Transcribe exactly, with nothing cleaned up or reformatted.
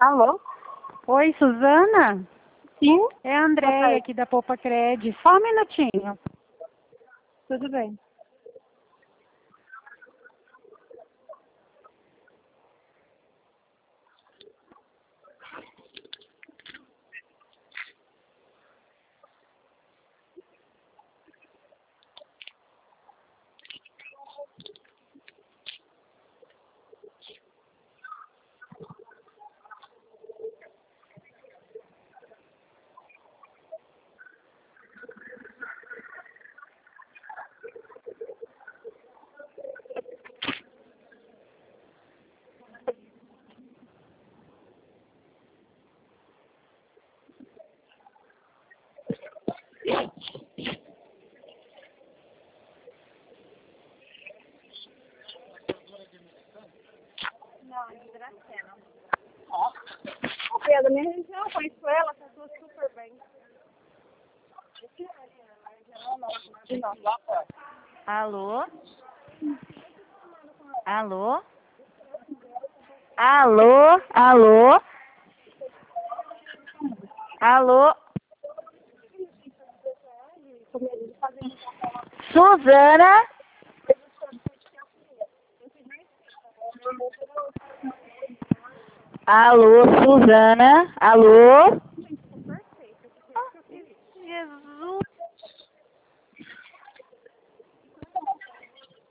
Alô? Oi, Suzana? Sim? É a Andréia aqui da Poupa Cred. Só um minutinho. Tudo bem. Não, é de Dracena. Ok, é da minha região, conheço ela, tratou super bem. Alô? Alô? Alô? Alô? Alô? Suzana? Alô, Suzana? Alô?